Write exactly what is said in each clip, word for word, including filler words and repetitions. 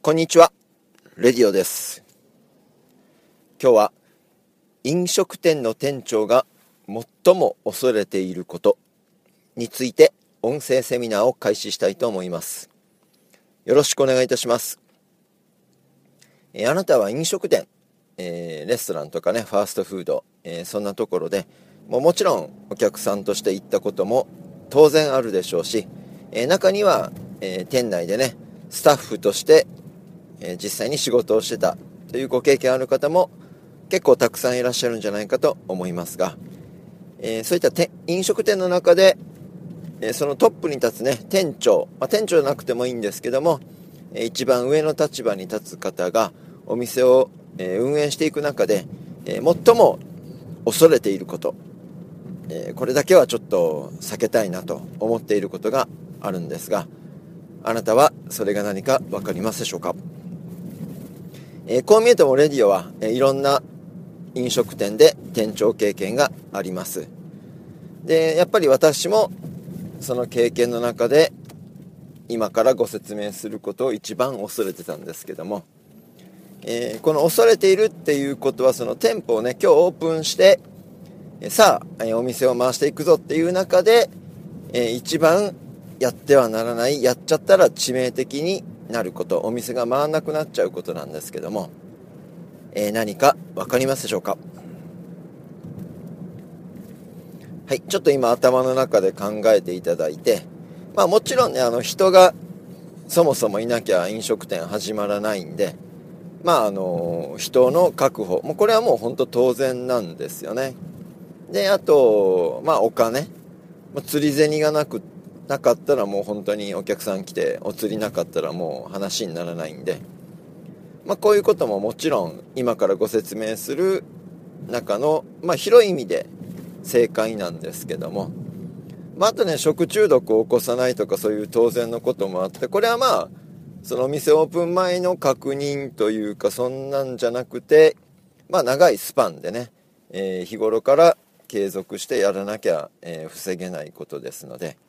こんにちは、レディオです。今日は飲食店の店長が最も恐れていることについて音声セミナーを開始したいと思います。よろしくお願いいたします。えー、あなたは飲食店、えー、レストランとかね、ファーストフード、えー、そんなところでもうもちろんお客さんとして行ったことも当然あるでしょうし、えー、中には、えー、店内でねスタッフとしてえー、実際に仕事をしてたというご経験ある方も結構たくさんいらっしゃるんじゃないかと思いますが、えー、そういったて飲食店の中で、えー、そのトップに立つね店長、まあ、店長じゃなくてもいいんですけども、えー、一番上の立場に立つ方がお店を、えー、運営していく中で、えー、最も恐れていること、えー、これだけはちょっと避けたいなと思っていることがあるんですが、あなたはそれが何か分かりますでしょうか。えー、こう見えてもレディオは、えー、いろんな飲食店で店長経験があります。で、やっぱり私もその経験の中で今からご説明することを一番恐れてたんですけども、えー、この恐れているっていうことはその店舗をね今日オープンして、えー、さあ、えー、お店を回していくぞっていう中で、えー、一番やってはならない、やっちゃったら致命的になること、お店が回らなくなっちゃうことなんですけども、えー、何か分かりますでしょうか。はい、ちょっと今頭の中で考えていただいて、まあもちろんねあの人がそもそもいなきゃ飲食店始まらないんで、まああの人の確保もうこれはもう本当当然なんですよね。であとまあお金、釣り銭がなくなかったらもう本当にお客さん来てお釣りなかったらもう話にならないんで、まあこういうことももちろん今からご説明する中のまあ広い意味で正解なんですけども、まああとね食中毒を起こさないとかそういう当然のこともあって、これはまあそのお店オープン前の確認というかそんなんじゃなくて、まあ長いスパンでね、えー、日頃から継続してやらなきゃ、えー、防げないことですので、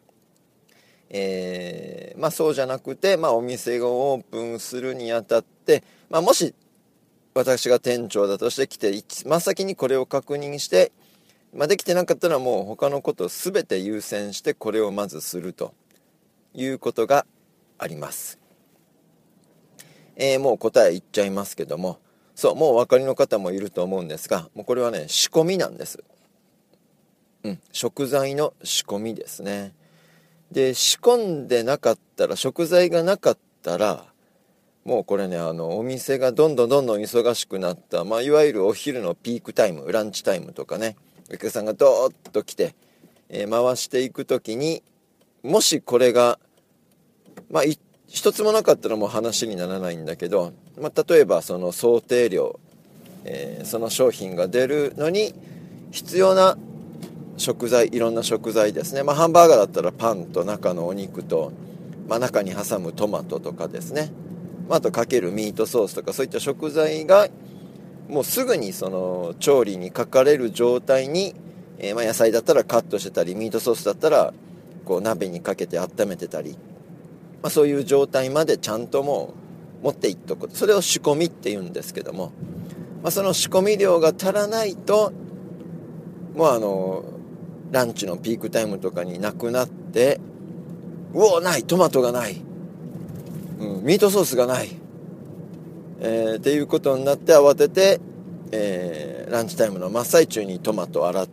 えー、まあそうじゃなくて、まあお店をオープンするにあたって、まあもし私が店長だとして来て真っ先にこれを確認して、まあ、できてなかったらもう他のことを全て優先してこれをまずするということがあります。えー、もう答え言っちゃいますけども、そうもうお分かりの方もいると思うんですが、もうこれはね仕込みなんです。うん、食材の仕込みですね。で仕込んでなかったら、食材がなかったらもうこれねあのお店がどんどんどんどん忙しくなった、まあ、いわゆるお昼のピークタイム、ランチタイムとかね、お客さんがドーッと来て、えー、回していくときにもしこれがまあ一つもなかったらもう話にならないんだけど、まあ、例えばその想定量、えー、その商品が出るのに必要な食材、いろんな食材ですね、まあ、ハンバーガーだったらパンと中のお肉と、まあ、中に挟むトマトとかですね、まあ、あとかけるミートソースとかそういった食材がもうすぐにその調理にかかれる状態に、えー、まあ野菜だったらカットしてたり、ミートソースだったらこう鍋にかけて温めてたり、まあ、そういう状態までちゃんともう持っていっとく、それを仕込みって言うんですけども、まあ、その仕込み量が足らないともうあのランチのピークタイムとかになくなって、うおない、トマトがない、うん、ミートソースがない、えー、っていうことになって慌てて、えー、ランチタイムの真っ最中にトマトを洗って、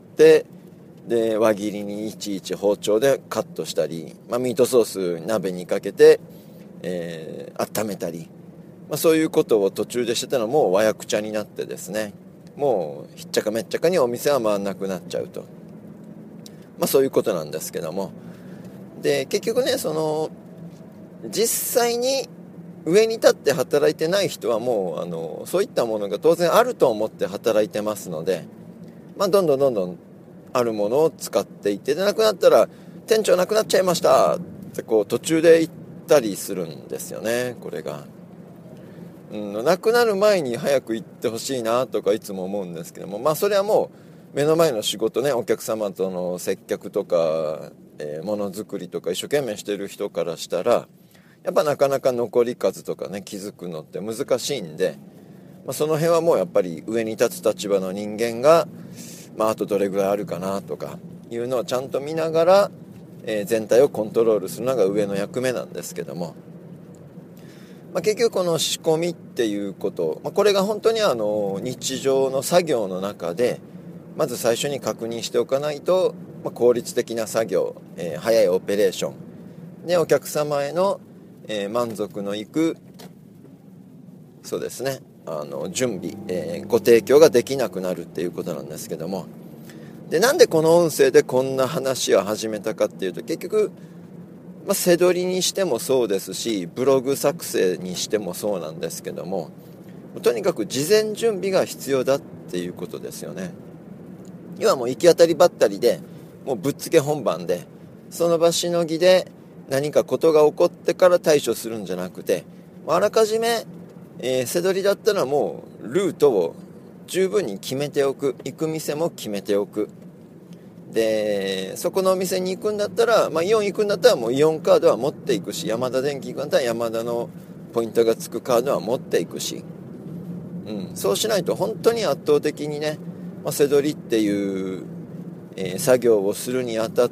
で輪切りにいちいち包丁でカットしたり、まあ、ミートソース鍋にかけて、えー、温めたり、まあ、そういうことを途中でしてたのもうわやくちゃになってですね、もうひっちゃかめっちゃかにお店は回んなくなっちゃうと、まあ、そういうことなんですけども、で結局ねその実際に上に立って働いてない人はもうあのそういったものが当然あると思って働いてますので、まあ、どんどんどんどんあるものを使っていって、でなくなったら店長なくなっちゃいましたってこう途中で言ったりするんですよね。これが、うん、なくなる前に早く言ってほしいなとかいつも思うんですけども、まあそれはもう目の前の仕事ね、お客様との接客とか、えー、ものづくりとか一生懸命してる人からしたらやっぱなかなか残り数とかね気づくのって難しいんで、まあ、その辺はもうやっぱり上に立つ立場の人間が、まあ、あとどれぐらいあるかなとかいうのをちゃんと見ながら、えー、全体をコントロールするのが上の役目なんですけども、まあ、結局この仕込みっていうこと、まあ、これが本当にあの日常の作業の中でまず最初に確認しておかないと、まあ、効率的な作業、えー、早いオペレーションでお客様への、えー、満足のいくそうですねあの準備、えー、ご提供ができなくなるっていうことなんですけども、でなんでこの音声でこんな話を始めたかっていうと、結局、まあ、背取りにしてもそうですしブログ作成にしてもそうなんですけども、とにかく事前準備が必要だっていうことですよね。要はもう行き当たりばったりでもうぶっつけ本番でその場しのぎで何かことが起こってから対処するんじゃなくて、あらかじめ、えー、背取りだったらもうルートを十分に決めておく、行く店も決めておく。でそこのお店に行くんだったら、まあ、イオン行くんだったらもうイオンカードは持っていくし、ヤマダ電機行くんだったらヤマダのポイントがつくカードは持っていくし、うん、そうしないと本当に圧倒的にね、まあ、背取りっていう、えー、作業をするにあたって、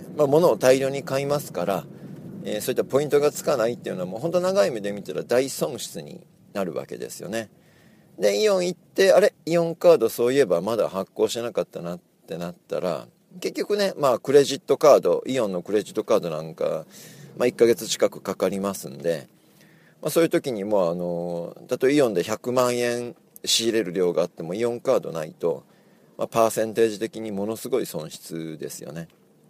まあ、物を大量に買いますから、えー、そういったポイントがつかないっていうのはもう本当長い目で見たら大損失になるわけですよね。でイオン行ってあれイオンカードそういえばまだ発行してなかったなってなったら、結局ねまあクレジットカードイオンのクレジットカードなんか、まあ、いっかげつ近くかかりますんで、まあ、そういう時にもうあの例えばイオンでひゃくまんえん仕入れる量があってもイオンカードないと、まあ、パーセンテージ的にものすごい損失ですよね。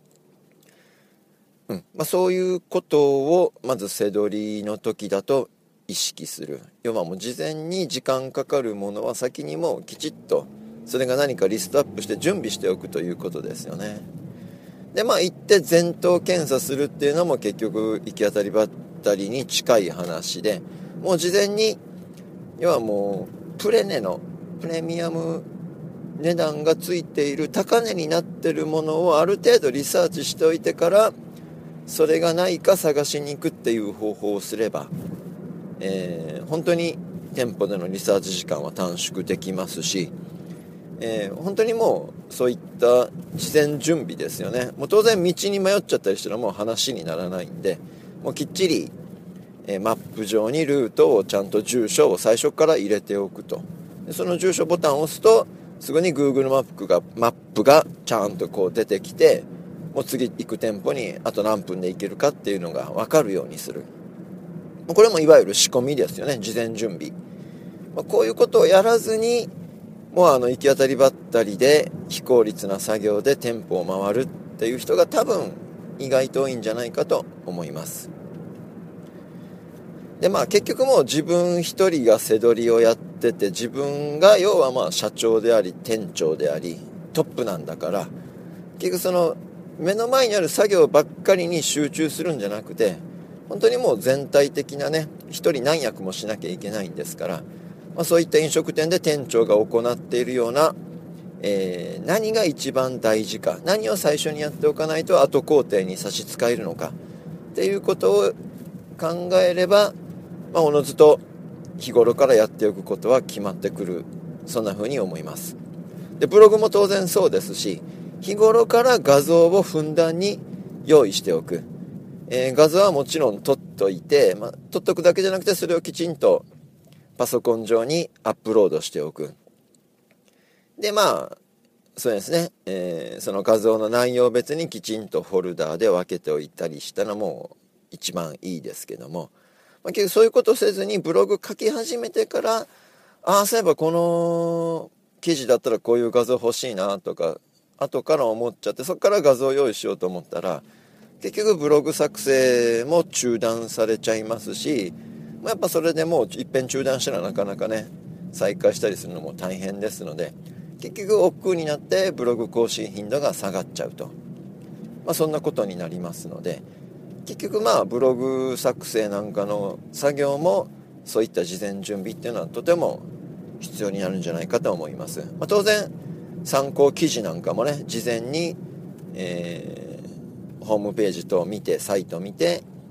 うんまあ、そういうことをまず背取りの時だと意識する。要はもう事前に時間かかるものは先にもうきちっとそれが何かリストアップして準備しておくということですよね。でまあ行って前頭検査するっていうのも結局行き当たりばったりに近い話で、もう事前に要はもうプレネのプレミアム値段がついている高値になってるものをある程度リサーチしておいてからそれがないか探しに行くっていう方法をすれば、えー、本当に店舗でのリサーチ時間は短縮できますし、えー、本当にもうそういった事前準備ですよね。もう当然道に迷っちゃったりしたらもう話にならないんで、もうきっちり、えー、マップ上にルートをちゃんと住所を最初から入れておくと。でその住所ボタンを押すとすぐに Google マップがマップがちゃんとこう出てきて、もう次行く店舗にあと何分で行けるかっていうのが分かるようにする。これもいわゆる仕込みですよね、事前準備。まあ、こういうことをやらずにもうあの行き当たりばったりで非効率な作業で店舗を回るっていう人が多分意外と多いんじゃないかと思います。でまあ結局もう自分一人が背取りをやってて、自分が要はまあ社長であり店長でありトップなんだから、結局その目の前にある作業ばっかりに集中するんじゃなくて、本当にもう全体的なね一人何役もしなきゃいけないんですから、まあ、そういった飲食店で店長が行っているような、えー、何が一番大事か、何を最初にやっておかないと後工程に差し支えるのかっていうことを考えれば、まあ、おのずと日頃からやっておくことは決まってくる、そんな風に思います。でブログも当然そうですし、日頃から画像をふんだんに用意しておく、えー、画像はもちろん撮っといて、まあ、撮っとくだけじゃなくてそれをきちんとパソコン上にアップロードしておく。でまあそうですね、えー、その画像の内容別にきちんとフォルダーで分けておいたりしたらもう一番いいですけども、まあ、結局そういうことせずにブログ書き始めてから、ああそういえばこの記事だったらこういう画像欲しいなとか後から思っちゃって、そこから画像を用意しようと思ったら結局ブログ作成も中断されちゃいますし、まあ、やっぱそれでもういっぺん中断したらなかなかね再開したりするのも大変ですので、結局億劫になってブログ更新頻度が下がっちゃうと、まあ、そんなことになりますので、結局まあブログ作成なんかの作業もそういった事前準備っていうのはとても必要になるんじゃないかと思います。まあ、当然参考記事なんかもね事前に、えー、ホームページ等を見てサイトを見て、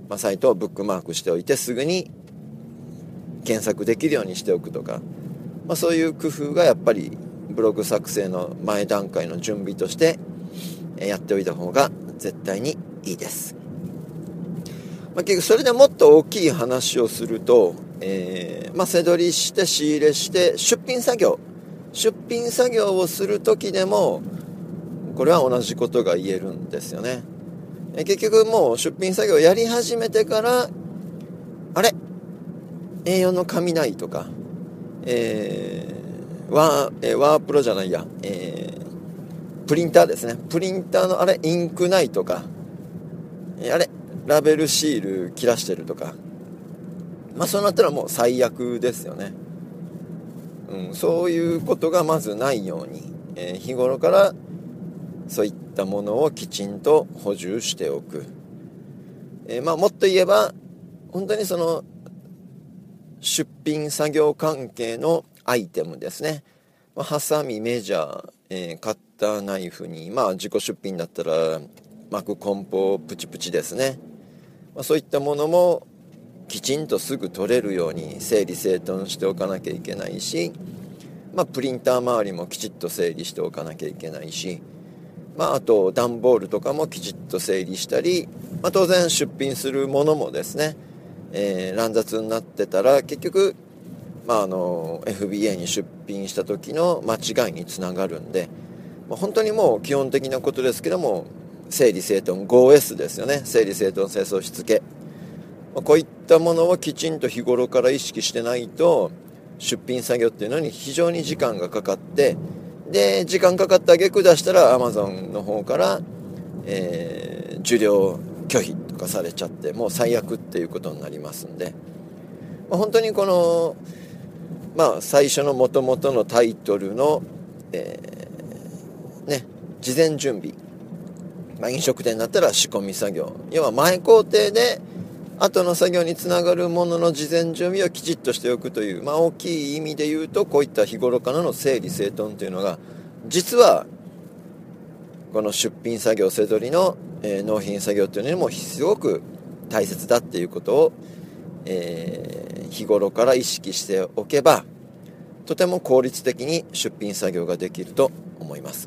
まあ、サイトをブックマークしておいてすぐに検索できるようにしておくとか、まあ、そういう工夫がやっぱりブログ作成の前段階の準備としてやっておいた方が絶対にいいです。まあ、結局それでもっと大きい話をすると、えーまあ、背取りして仕入れして出品作業出品作業をする時でもこれは同じことが言えるんですよね。え結局もう出品作業をやり始めてからあれ エーよん の紙ないとか、えー、ワー、えー、ワープロじゃないや、えー、プリンターですね。プリンターのあれインクないとか、えー、あれラベルシール切らしてるとか、まあそうなったらもう最悪ですよね。うん、そういうことがまずないように、えー、日頃からそういったものをきちんと補充しておく。えー、まあもっと言えば本当にその出品作業関係のアイテムですね。まあ、ハサミ、メジャー、えー、カッターナイフに、まあ自己出品だったら巻く梱包プチプチですね。まあ、そういったものもきちんとすぐ取れるように整理整頓しておかなきゃいけないし、まあ、プリンター周りもきちっと整理しておかなきゃいけないし、まあ、あと段ボールとかもきちっと整理したり、まあ、当然出品するものもですね、えー、乱雑になってたら結局、まあ、あの エフビーエー に出品した時の間違いにつながるんで、まあ、本当にもう基本的なことですけども整理整頓 ファイブエス ですよね。整理整頓清掃しつけ、まあ、こういったものをきちんと日頃から意識してないと出品作業っていうのに非常に時間がかかって、で時間かかった挙句出したら Amazon の方から、えー、受領拒否とかされちゃってもう最悪っていうことになりますんで、まあ、本当にこのまあ最初の元々のタイトルの、えー、ね事前準備、まあ、飲食店だったら仕込み作業、要は前工程で後の作業につながるものの事前準備をきちっとしておくという、まあ、大きい意味で言うとこういった日頃からの整理整頓というのが実はこの出品作業せどりの、えー、納品作業というのにもすごく大切だっていうことを、えー、日頃から意識しておけばとても効率的に出品作業ができると思います。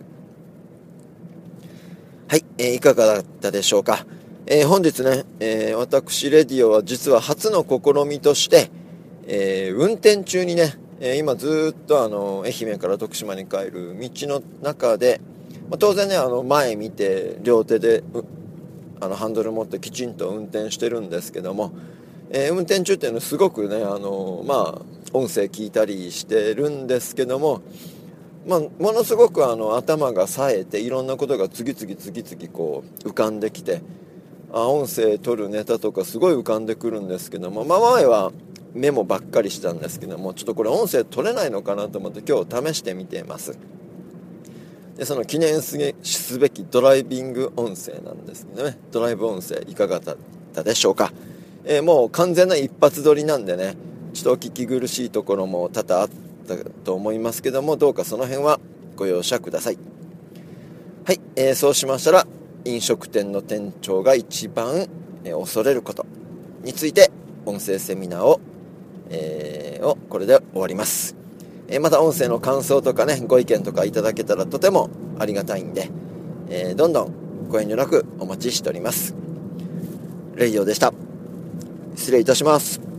はい、えー、いかがだったでしょうか。えー、本日ね、えー、私レディオは実は初の試みとして、えー、運転中にね、えー、今ずっとあの愛媛から徳島に帰る道の中で、まあ、当然ねあの前見て両手であのハンドル持ってきちんと運転してるんですけども、えー、運転中っていうのはすごくねあのまあ音声聞いたりしてるんですけども、まあ、ものすごくあの頭が冴えていろんなことが次々次々こう浮かんできて、あ音声取るネタとかすごい浮かんでくるんですけども、まあ、前はメモばっかりしたんですけどもちょっとこれ音声取れないのかなと思って今日試してみています。でその記念すべきドライビング音声なんですけどね、ドライブ音声いかがだったでしょうか。えー、もう完全な一発撮りなんでねちょっとお聞き苦しいところも多々あったと思いますけどもどうかその辺はご容赦ください。はい、えー、そうしましたら飲食店の店長が一番恐れることについて音声セミナーを、えー、をこれで終わります。えー、また音声の感想とかねご意見とかいただけたらとてもありがたいんで、えー、どんどんご遠慮なくお待ちしております。レイディオでした。失礼いたします。